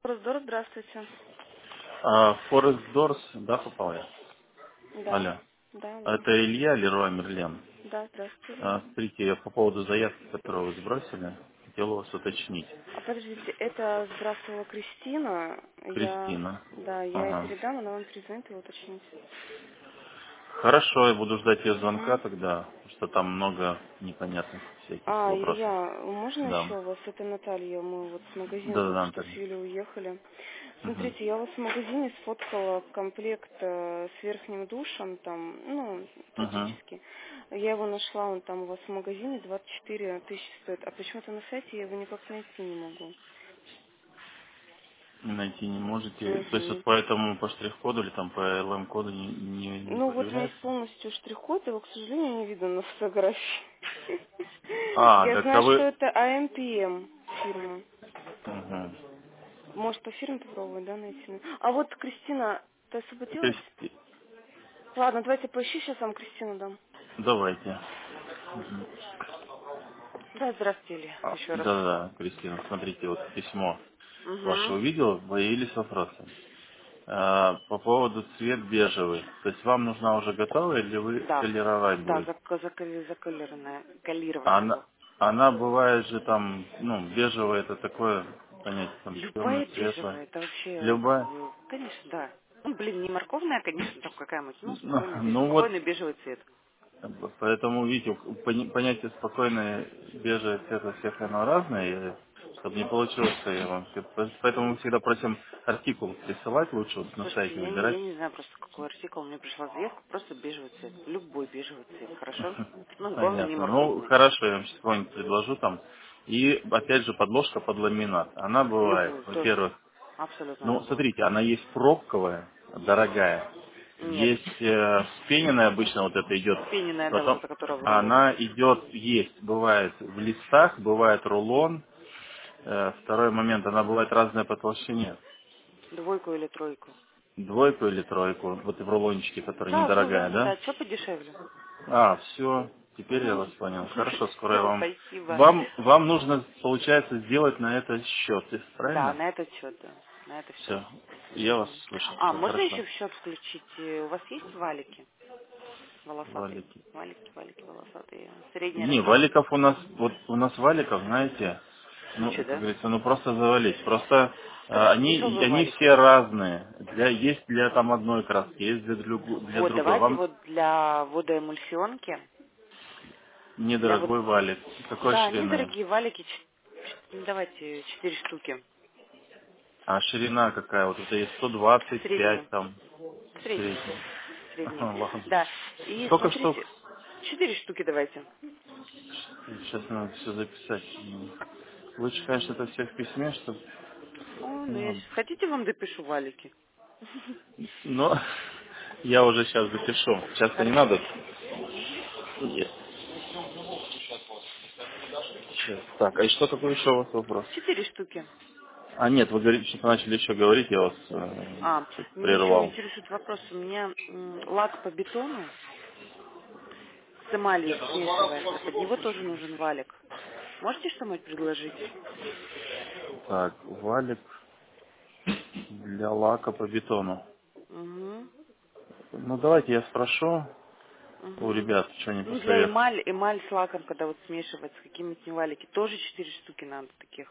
Форсдор, здравствуйте. Форест Дорс, да, попал я? Да, Алло. да, да. Это Илья Леруа Мерлен. Да, здравствуйте, Илья. Смотрите, я по поводу заявки, которую вы сбросили, хотел у вас уточнить. А подождите, это здравствовала Кристина. Кристина. Я ей Ага. передам, она вам перезвонит и уточнит. Хорошо, я буду ждать ее звонка Угу. тогда, потому что там много непонятных всяких вопросов. Илья, можно Да. еще у вас? Это Наталья. Мы вот с магазина Да, только да, что с Наталья. Юлей уехали. Угу. Смотрите, я у вас в магазине сфоткала комплект с верхним душем, там, Угу. практически. Я его нашла, он там у вас в магазине 24 тысячи стоит. А почему-то на сайте я его никак найти не могу. Найти не можете. То есть вот Угу. по этому, по штрих-коду или там по LM-коду не Ну вот есть появляется? полностью штрих-код, его, к сожалению, не видно на фотографии. Я Так знаю, а что вы... это АМПМ фирма. Угу. Может, по фирме попробовать, да, найти? А вот Кристина, ты То освободилась? есть, Ладно, давайте поищи, сейчас вам Кристину дам. давайте. Да, здравствуйте, Илья, еще раз. Да-да, Кристина, смотрите, вот письмо ваше Угу. увидел, появились вопросы. По поводу цвет бежевый. То есть вам нужна уже готовая или вы Да, колеровать да, будет? заколированная, колировать Она, его. она бывает же там, ну, бежевая это такое понятие, там Любая темно-светлое. бежевая, это вообще, Любая. конечно, да. Ну, блин, не морковная, конечно, там какая-нибудь, Ну, спокойный, ну вот, спокойный бежевый цвет. поэтому, видите, понятие спокойное бежевое цвет у всех оно разное, чтобы не получилось, что я вам... Поэтому мы всегда просим артикул присылать лучше, вот на Слушайте, сайте я выбирать. не знаю просто, какой артикул, мне пришла заявка, просто бежевый цвет. Любой бежевый цвет, хорошо? Ну, главное, не Понятно. Ну, морковный. хорошо, я вам сейчас какой-нибудь предложу там. И, опять же, подложка под ламинат. Она бывает, Любую, тоже. во-первых, Абсолютно ну, любую. смотрите, она есть пробковая, дорогая. Нет. Есть вспененная обычно вот это идет. Пененная, да, вот Потом эта, которая в рулон. она идет, есть, бывает в листах, бывает рулон. Второй момент, она бывает разная по толщине. Двойку или тройку. Двойку или тройку, вот в рулончике, которая Да, все недорогая, верно, да? да. Что подешевле? Все, теперь я вас понял. Хорошо, скоро я Все, вам... спасибо. Вам нужно, получается, сделать на это счет, Да, правильно? на этот счет, да. На это все. Все, я вас слышу, все, Можно хорошо. еще в счет включить? У вас есть валики? Волосатые. Валики. Валики волосатые. Средний Не, размер. валиков у нас, вот у нас валиков, знаете, Куча, ну, как да? говорится, ну просто завались. Просто Дешевые они валики. все разные. Есть для там одной краски, есть для Вот, другой. давайте Вам вот для водоэмульсионки, для вот, недорогой валик. Какой да, ширины? недорогие валики, давайте 4 штуки. А ширина какая? Вот это есть 125 Средние. там, Средние. средний. Средние. Ага, ладно. Да. И Сколько штук? смотрите, 4 штуки давайте. Сейчас надо все записать. Лучше, конечно, это все в письме, чтобы... Ну, Ну, если ладно. хотите, вам допишу валики. Но я уже сейчас запишу. Сейчас-то не Хорошо. надо. Есть. Сейчас. Так, а и что такое еще у вас вопрос? 4 штуки. Нет, вы говорите, что начали еще говорить, я вас чуть Меня еще прервал. интересует вопрос. У меня лак по бетону с эмалью смешивается. Под него тоже нужен валик. Можете что-нибудь предложить? Так, валик для лака по бетону. Угу. Ну, давайте я спрошу у Угу. ребят, что они Ну, для посоветуют. эмаль с лаком, когда вот смешивается, какие-нибудь невалики, тоже 4 штуки надо таких.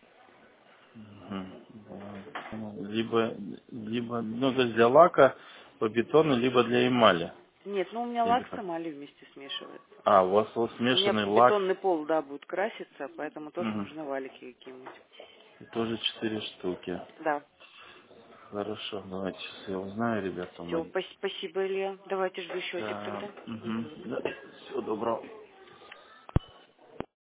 Ну, то есть для лака по бетону, либо для эмали. Нет, ну у меня Или лак с как? эмалью вместе смешивается. У вас вот У меня смешанный лак. бетонный пол, да, будет краситься, поэтому тоже Мгм. нужны валики какие-нибудь. Тоже 4 штуки. Да. Хорошо, давайте сейчас я узнаю, ребят, Все, помогите. спасибо, Илья. Давайте жду счетик Да, тогда. мгм. Мгм. Да, всего доброго.